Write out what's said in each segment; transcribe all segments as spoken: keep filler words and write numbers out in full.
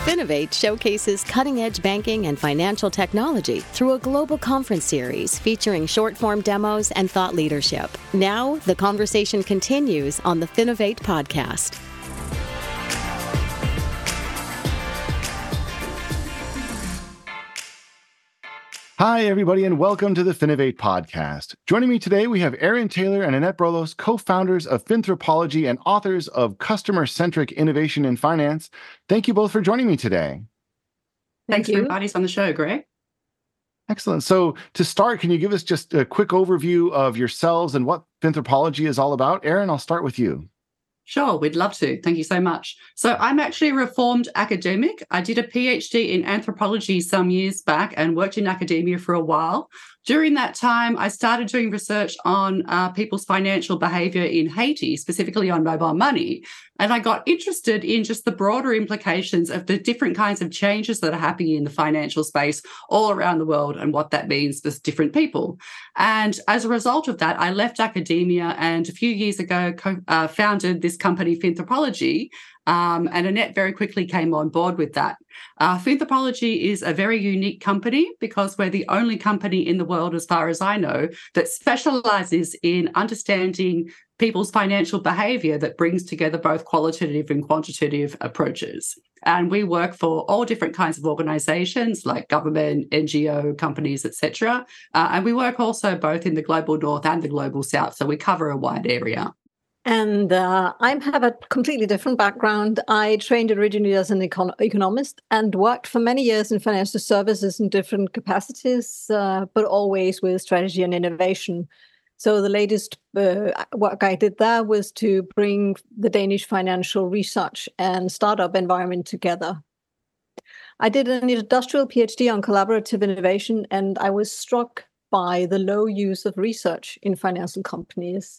Finovate showcases cutting-edge banking and financial technology through a global conference series featuring short-form demos and thought leadership. Now, the conversation continues on the Finovate podcast. Hi, everybody, and welcome to the Finovate podcast. Joining me today, we have Erin Taylor and Annette Brolos, co-founders of Finthropology and authors of Customer-Centric Innovation in Finance. Thank you both for joining me today. Thanks for inviting us on the show, Greg. Excellent. So to start, can you give us just a quick overview of yourselves and what Finthropology is all about? Erin, I'll start with you. Sure, we'd love to. Thank you so much. So I'm actually a reformed academic. I did a PhD in anthropology some years back and worked in academia for a while. During that time, I started doing research on uh, people's financial behavior in Haiti, specifically on mobile money. And I got interested in just the broader implications of the different kinds of changes that are happening in the financial space all around the world and what that means for different people. And as a result of that, I left academia and a few years ago co- uh, founded this company, Finthropology. Um, and Annette very quickly came on board with that. Uh, Finthropology is a very unique company because we're the only company in the world, as far as I know, that specializes in understanding people's financial behavior that brings together both qualitative and quantitative approaches. And we work for all different kinds of organizations like government, N G O, companies, et cetera. Uh, and we work also both in the global north and the global south. So we cover a wide area. And uh, I have a completely different background. I trained originally as an econ- economist and worked for many years in financial services in different capacities, uh, but always with strategy and innovation. So the latest uh, work I did there was to bring the Danish financial research and startup environment together. I did an industrial PhD on collaborative innovation, and I was struck by the low use of research in financial companies.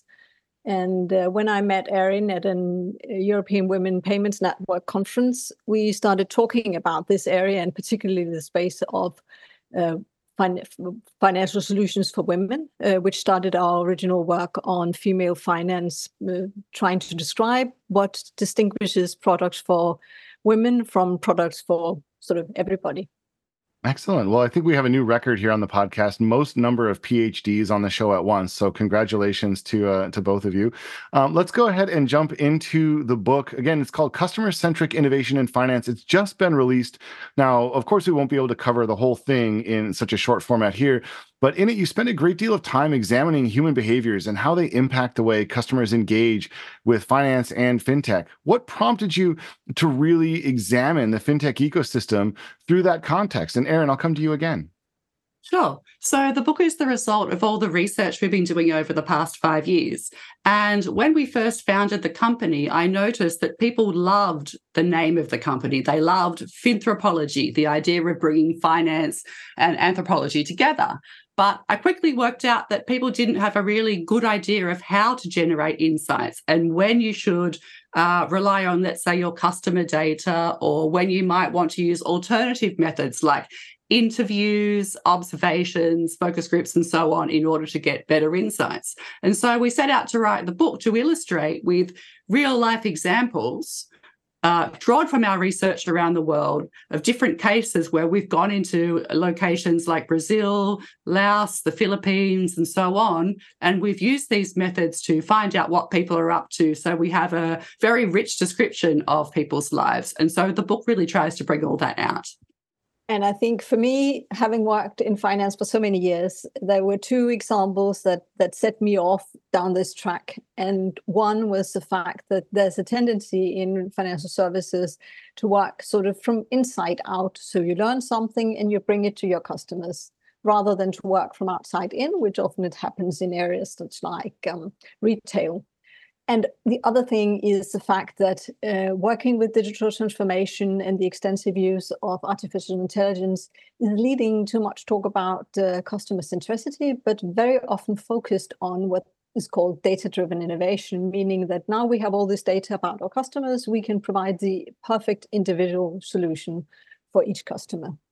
And uh, when I met Erin at an European Women Payments Network conference, we started talking about this area and particularly the space of uh, fin- financial solutions for women, uh, which started our original work on female finance, uh, trying to describe what distinguishes products for women from products for sort of everybody. Excellent. Well, I think we have a new record here on the podcast, most number of PhDs on the show at once. So congratulations to uh, to both of you. Um, let's go ahead and jump into the book. Again, it's called Customer-Centric Innovation in Finance. It's just been released. Now, of course, we won't be able to cover the whole thing in such a short format here, but in it, you spend a great deal of time examining human behaviors and how they impact the way customers engage with finance and fintech. What prompted you to really examine the fintech ecosystem through that context? And Erin, I'll come to you again. Sure. So the book is the result of all the research we've been doing over the past five years. And when we first founded the company, I noticed that people loved the name of the company. They loved Finthropology, the idea of bringing finance and anthropology together. But I quickly worked out that people didn't have a really good idea of how to generate insights and when you should uh, rely on, let's say, your customer data, or when you might want to use alternative methods like interviews, observations, focus groups, and so on in order to get better insights. And so we set out to write the book to illustrate with real life examples Uh, drawn from our research around the world of different cases where we've gone into locations like Brazil, Laos, the Philippines, and so on. And we've used these methods to find out what people are up to. So we have a very rich description of people's lives. And so the book really tries to bring all that out. And I think for me, having worked in finance for so many years, there were two examples that that set me off down this track. And one was the fact that there's a tendency in financial services to work sort of from inside out. So you learn something and you bring it to your customers, rather than to work from outside in, which often it happens in areas that's like um, retail. And the other thing is the fact that uh, working with digital transformation and the extensive use of artificial intelligence is leading to much talk about uh, customer centricity, but very often focused on what is called data-driven innovation, meaning that now we have all this data about our customers, we can provide the perfect individual solution for each customer.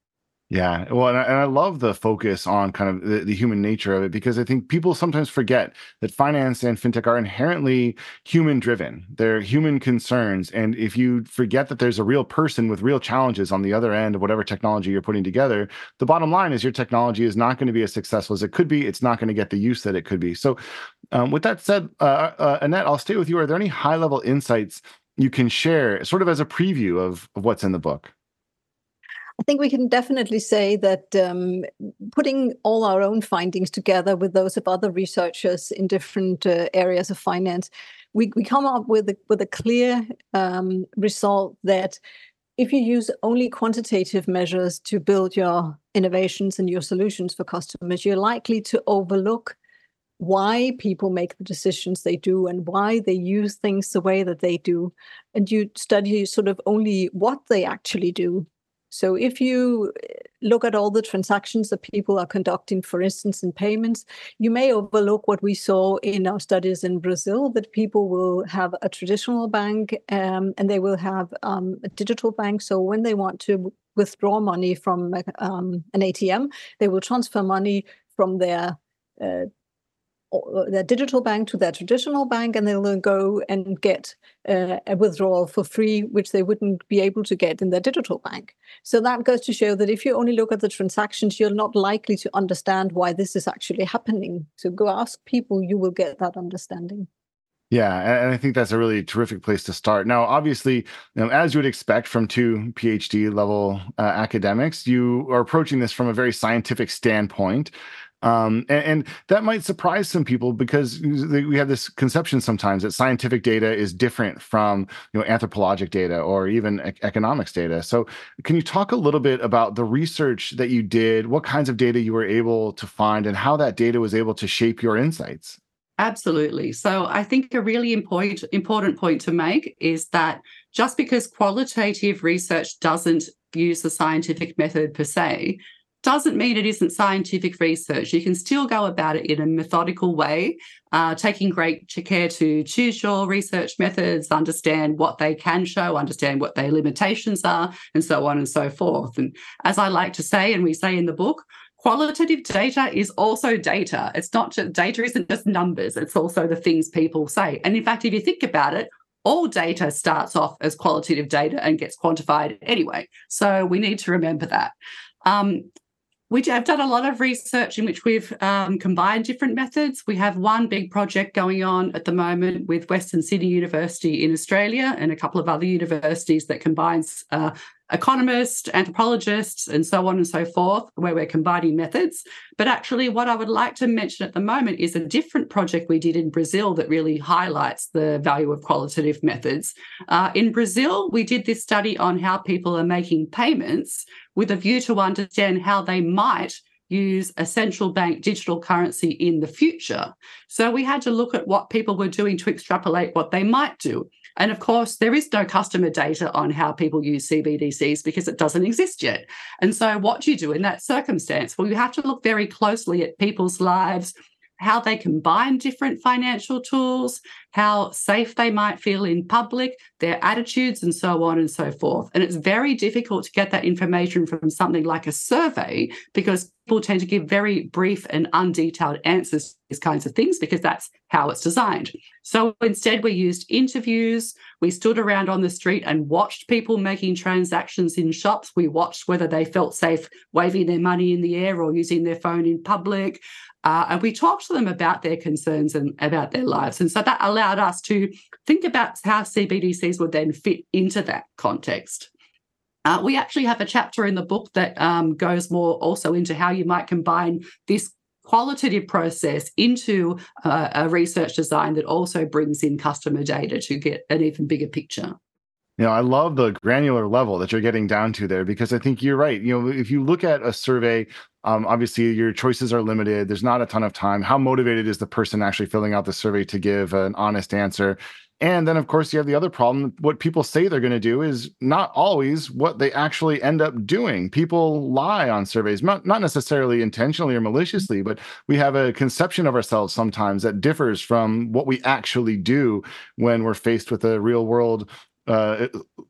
Yeah, well, and I, and I love the focus on kind of the, the human nature of it, because I think people sometimes forget that finance and fintech are inherently human driven. They're human concerns. And if you forget that there's a real person with real challenges on the other end of whatever technology you're putting together, the bottom line is your technology is not going to be as successful as it could be. It's not going to get the use that it could be. So, um, with that said, uh, uh, Annette, I'll stay with you. Are there any high level insights you can share, sort of as a preview of, of what's in the book? I think we can definitely say that um, putting all our own findings together with those of other researchers in different uh, areas of finance, we, we come up with a, with a clear um, result that if you use only quantitative measures to build your innovations and your solutions for customers, you're likely to overlook why people make the decisions they do and why they use things the way that they do. And you study sort of only what they actually do. So if you look at all the transactions that people are conducting, for instance, in payments, you may overlook what we saw in our studies in Brazil, that people will have a traditional bank um, and they will have um, a digital bank. So when they want to withdraw money from um, an A T M, they will transfer money from their uh, their digital bank to their traditional bank, and they'll go and get uh, a withdrawal for free, which they wouldn't be able to get in their digital bank. So that goes to show that if you only look at the transactions, you're not likely to understand why this is actually happening. So go ask people, you will get that understanding. Yeah, and I think that's a really terrific place to start. Now, obviously, you know, as you would expect from two PhD level uh, academics, you are approaching this from a very scientific standpoint. Um, and, and that might surprise some people, because we have this conception sometimes that scientific data is different from, you know, anthropologic data or even e- economics data. So can you talk a little bit about the research that you did, what kinds of data you were able to find, and how that data was able to shape your insights? Absolutely. So I think a really important important point to make is that just because qualitative research doesn't use the scientific method per se, doesn't mean it isn't scientific research. You can still go about it in a methodical way, uh, taking great care to choose your research methods, understand what they can show, understand what their limitations are, and so on and so forth. And as I like to say, and we say in the book, qualitative data is also data. It's not just, data isn't just numbers, it's also the things people say. And in fact, if you think about it, all data starts off as qualitative data and gets quantified anyway. So we need to remember that. Um, We have done a lot of research in which we've um, combined different methods. We have one big project going on at the moment with Western Sydney University in Australia and a couple of other universities that combines uh, economists, anthropologists, and so on and so forth, where we're combining methods. But actually, what I would like to mention at the moment is a different project we did in Brazil that really highlights the value of qualitative methods. Uh, in Brazil, we did this study on how people are making payments with a view to understand how they might use a central bank digital currency in the future. So we had to look at what people were doing to extrapolate what they might do. And of course, there is no customer data on how people use C B D Cs because it doesn't exist yet. And so what do you do in that circumstance? Well, you have to look very closely at people's lives, how they combine different financial tools, how safe they might feel in public, their attitudes, and so on and so forth. And it's very difficult to get that information from something like a survey, because people tend to give very brief and undetailed answers to these kinds of things because that's how it's designed. So instead, we used interviews. We stood around on the street and watched people making transactions in shops. We watched whether they felt safe waving their money in the air or using their phone in public. Uh, and we talked to them about their concerns and about their lives. And so that allowed us to think about how C B D Cs would then fit into that context. Uh, we actually have a chapter in the book that um, goes more also into how you might combine this qualitative process into uh, a research design that also brings in customer data to get an even bigger picture. You know, I love the granular level that you're getting down to there, because I think you're right. You know, if you look at a survey, um, obviously your choices are limited. There's not a ton of time. How motivated is the person actually filling out the survey to give an honest answer? And then, of course, you have the other problem. What people say they're going to do is not always what they actually end up doing. People lie on surveys, not, not necessarily intentionally or maliciously, but we have a conception of ourselves sometimes that differs from what we actually do when we're faced with a real world Uh,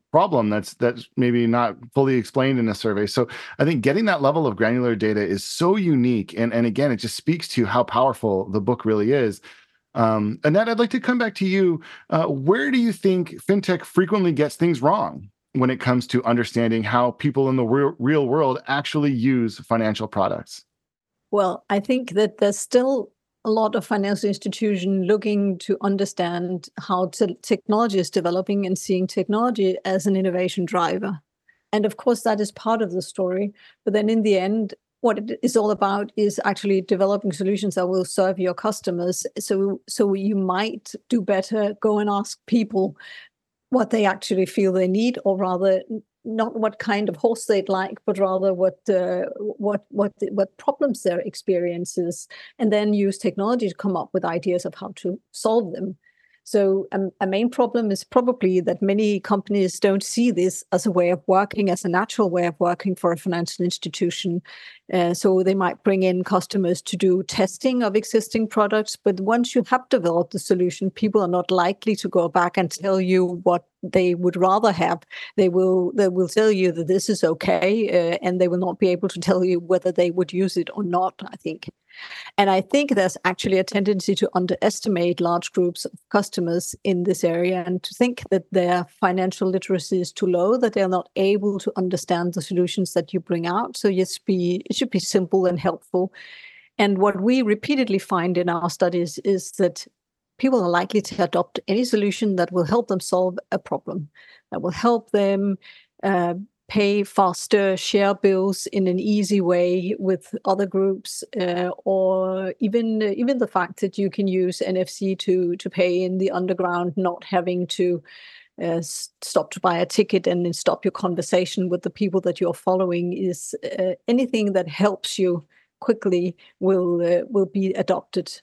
problem that's that's maybe not fully explained in a survey. So I think getting that level of granular data is so unique. And, and again, it just speaks to how powerful the book really is. Um, Annette, I'd like to come back to you. Uh, where do you think fintech frequently gets things wrong when it comes to understanding how people in the real, real world actually use financial products? Well, I think that there's still a lot of financial institutions looking to understand how te- technology is developing and seeing technology as an innovation driver. And of course, that is part of the story. But then in the end, what it is all about is actually developing solutions that will serve your customers. So, so you might do better, go and ask people what they actually feel they need, or rather, not what kind of horse they'd like, but rather what uh, what what what problems their experiences, and then use technology to come up with ideas of how to solve them. So um, a main problem is probably that many companies don't see this as a way of working, as a natural way of working for a financial institution. Uh, so they might bring in customers to do testing of existing products. But once you have developed the solution, people are not likely to go back and tell you what they would rather have. They will they will tell you that this is okay, uh, and they will not be able to tell you whether they would use it or not, I think. And I think there's actually a tendency to underestimate large groups of customers in this area and to think that their financial literacy is too low, that they're not able to understand the solutions that you bring out. So yes, be, it should be simple and helpful. And what we repeatedly find in our studies is that people are likely to adopt any solution that will help them solve a problem, that will help them uh, pay faster, share bills in an easy way with other groups, uh, or even uh, even the fact that you can use N F C to to pay in the underground, not having to uh, stop to buy a ticket and then stop your conversation with the people that you're following, is uh, anything that helps you quickly will uh, will be adopted.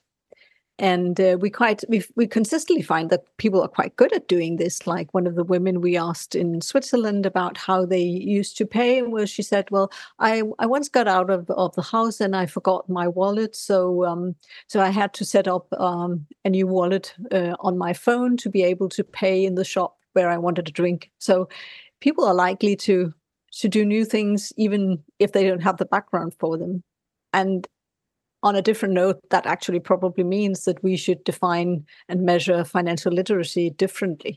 And uh, we quite we we consistently find that people are quite good at doing this. Like one of the women we asked in Switzerland about how they used to pay, where she said, "Well, I, I once got out of, of the house and I forgot my wallet, so um, so I had to set up um, a new wallet uh, on my phone to be able to pay in the shop where I wanted a drink." So people are likely to to do new things even if they don't have the background for them. And on a different note, that actually probably means that we should define and measure financial literacy differently.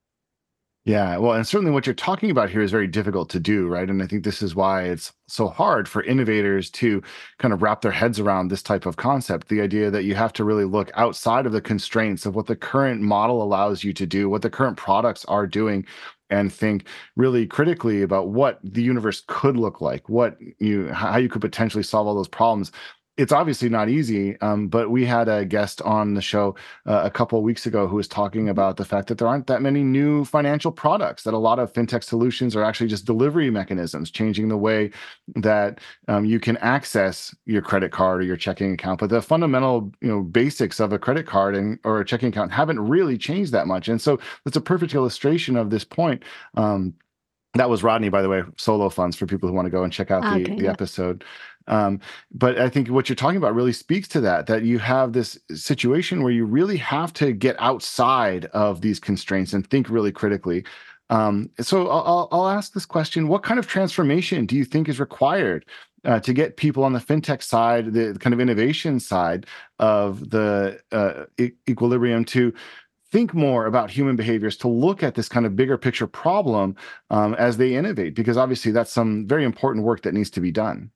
Yeah, well, and certainly what you're talking about here is very difficult to do, right? And I think this is why it's so hard for innovators to kind of wrap their heads around this type of concept. The idea that you have to really look outside of the constraints of what the current model allows you to do, what the current products are doing, and think really critically about what the universe could look like, what you, how you could potentially solve all those problems. It's obviously not easy, um, but we had a guest on the show uh, a couple of weeks ago who was talking about the fact that there aren't that many new financial products, that a lot of fintech solutions are actually just delivery mechanisms, changing the way that um, you can access your credit card or your checking account. But the fundamental, you know, basics of a credit card and or a checking account haven't really changed that much. And so that's a perfect illustration of this point. Um, that was Rodney, by the way, Solo Funds, for people who want to go and check out the, Okay, the yeah. episode. Um, but I think what you're talking about really speaks to that, that you have this situation where you really have to get outside of these constraints and think really critically. Um, so I'll, I'll ask this question: what kind of transformation do you think is required uh, to get people on the fintech side, the kind of innovation side of the uh, e- equilibrium, to think more about human behaviors, to look at this kind of bigger picture problem um, as they innovate? Because obviously that's some very important work that needs to be done.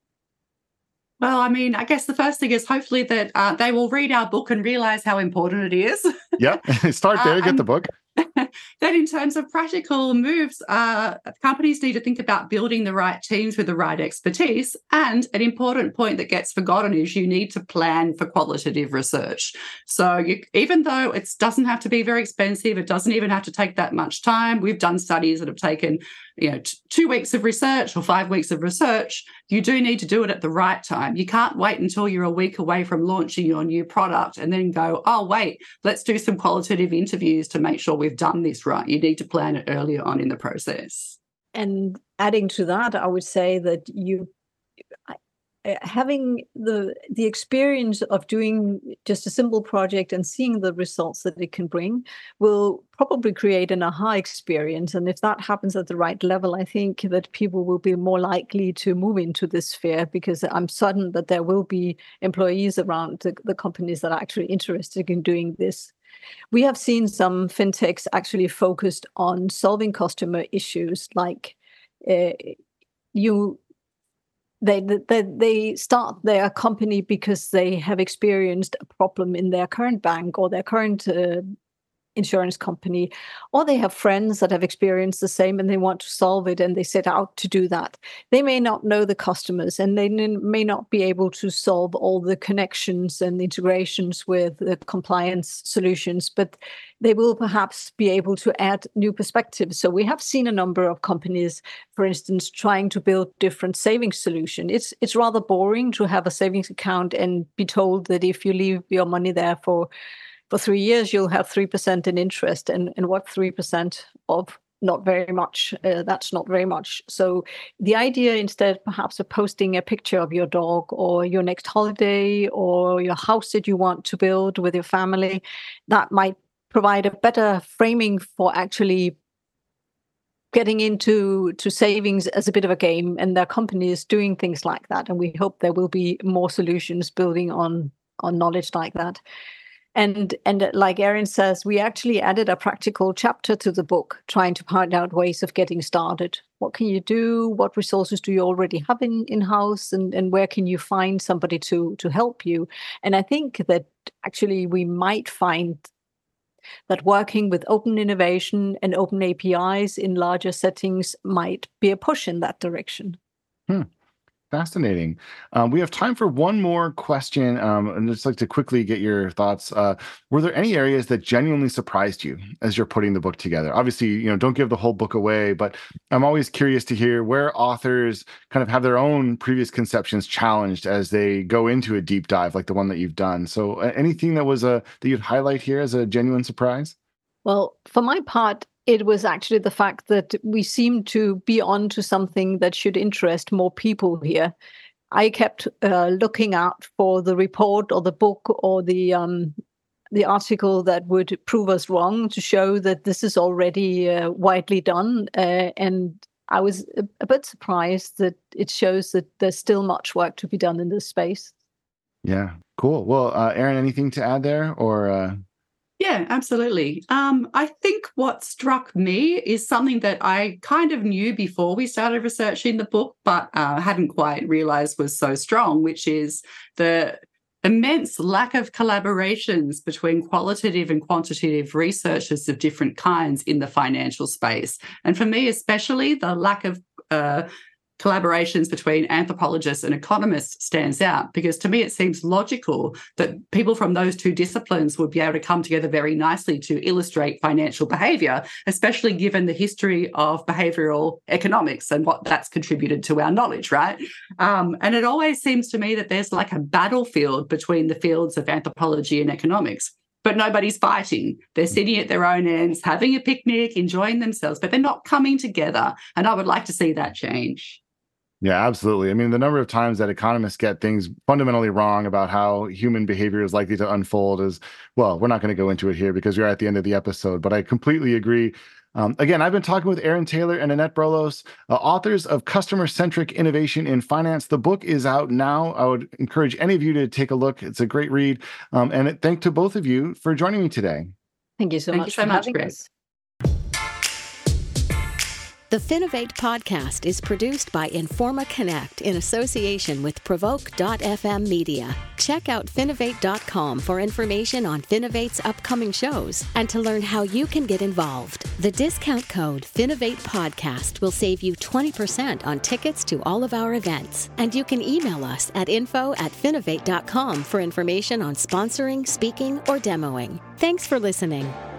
Well, I mean, I guess the first thing is hopefully that uh, they will read our book and realize how important it is. Yep. Start there, uh, get the book. That in terms of practical moves, uh, companies need to think about building the right teams with the right expertise. And an important point that gets forgotten is you need to plan for qualitative research. So you, even though it doesn't have to be very expensive, it doesn't even have to take that much time. We've done studies that have taken, you know, t- two weeks of research or five weeks of research. You do need to do it at the right time. You can't wait until you're a week away from launching your new product and then go, oh, wait, let's do some qualitative interviews to make sure we've done this right. You need to plan it earlier on in the process. And adding to that, I would say that you uh, having the the experience of doing just a simple project and seeing the results that it can bring will probably create an aha experience. And if that happens at the right level, I think that people will be more likely to move into this sphere, because I'm certain that there will be employees around the, the companies that are actually interested in doing this. We have seen some fintechs actually focused on solving customer issues, like uh, you. They, they they start their company because they have experienced a problem in their current bank or their current uh, insurance company, or they have friends that have experienced the same and they want to solve it, and they set out to do that. They may not know the customers, and they may not be able to solve all the connections and integrations with the compliance solutions, but they will perhaps be able to add new perspectives. So we have seen a number of companies, for instance, trying to build different savings solutions. It's it's rather boring to have a savings account and be told that if you leave your money there for For three years, you'll have three percent in interest. And, and what three percent of? Not very much. Uh, that's not very much. So the idea, instead perhaps of posting a picture of your dog or your next holiday or your house that you want to build with your family, that might provide a better framing for actually getting into to savings as a bit of a game. And there are companies doing things like that. And we hope there will be more solutions building on, on knowledge like that. And and like Erin says, we actually added a practical chapter to the book, trying to find out ways of getting started. What can you do? What resources do you already have in, in-house? And, and where can you find somebody to, to help you? And I think that actually we might find that working with open innovation and open A P Is in larger settings might be a push in that direction. Hmm. Fascinating. Um, we have time for one more question, um, and I'd just like to quickly get your thoughts. Uh, were there any areas that genuinely surprised you as you're putting the book together? Obviously, you know, don't give the whole book away, but I'm always curious to hear where authors kind of have their own previous conceptions challenged as they go into a deep dive like the one that you've done. So, uh, anything that was a that you'd highlight here as a genuine surprise? Well, for my part, it was actually the fact that we seemed to be on to something that should interest more people here. I kept uh, looking out for the report or the book or the um, the article that would prove us wrong, to show that this is already uh, widely done. Uh, and I was a, a bit surprised that it shows that there's still much work to be done in this space. Yeah, cool. Well, uh, Erin, anything to add there, or? Uh... Yeah, absolutely. Um, I think what struck me is something that I kind of knew before we started researching the book, but uh, hadn't quite realized was so strong, which is the immense lack of collaborations between qualitative and quantitative researchers of different kinds in the financial space. And for me, especially, the lack of uh, collaborations between anthropologists and economists stands out, because to me it seems logical that people from those two disciplines would be able to come together very nicely to illustrate financial behaviour, especially given the history of behavioural economics and what that's contributed to our knowledge, right? Um, and it always seems to me that there's like a battlefield between the fields of anthropology and economics. But nobody's fighting. They're sitting at their own ends, having a picnic, enjoying themselves, but they're not coming together. And I would like to see that change. Yeah, absolutely. I mean, the number of times that economists get things fundamentally wrong about how human behavior is likely to unfold is, well, we're not going to go into it here because we're at the end of the episode, but I completely agree. Um, again, I've been talking with Erin Taylor and Annette Brolos, uh, authors of Customer-Centric Innovation in Finance. The book is out now. I would encourage any of you to take a look. It's a great read. Um, and it, thank to both of you for joining me today. Thank you so thank much you so for much, having Chris. us. The Finovate podcast is produced by Informa Connect in association with Provoke dot f m Media. Check out Finovate dot com for information on Finovate's upcoming shows and to learn how you can get involved. The discount code Finovate Podcast will save you twenty percent on tickets to all of our events. And you can email us at info at finovate dot com for information on sponsoring, speaking, or demoing. Thanks for listening.